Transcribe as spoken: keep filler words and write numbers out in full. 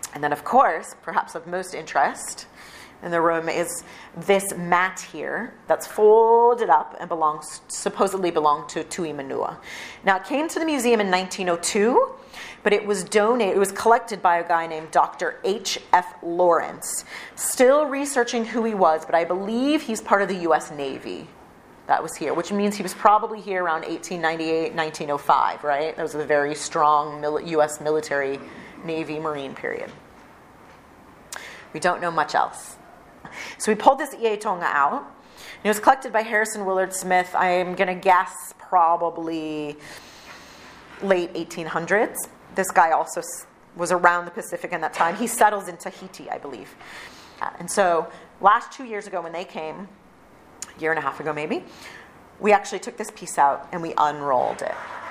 And then, of course, perhaps of most interest in the room is this mat here that's folded up and belongs supposedly belonged to Tui Manua. Now, it came to the museum in nineteen oh two, but it was donated, it was collected by a guy named Doctor H F Lawrence. Still researching who he was, but I believe he's part of the U S Navy that was here, which means he was probably here around eighteen ninety-eight, nineteen oh five, right? That was a very strong U S military, Navy, Marine period. We don't know much else. So we pulled this Ie Tonga out. And it was collected by Harrison Willard Smith, I'm going to guess probably late eighteen hundreds. This guy also was around the Pacific in that time. He settles in Tahiti, I believe. And so last two years ago when they came, a year and a half ago maybe, we actually took this piece out and we unrolled it.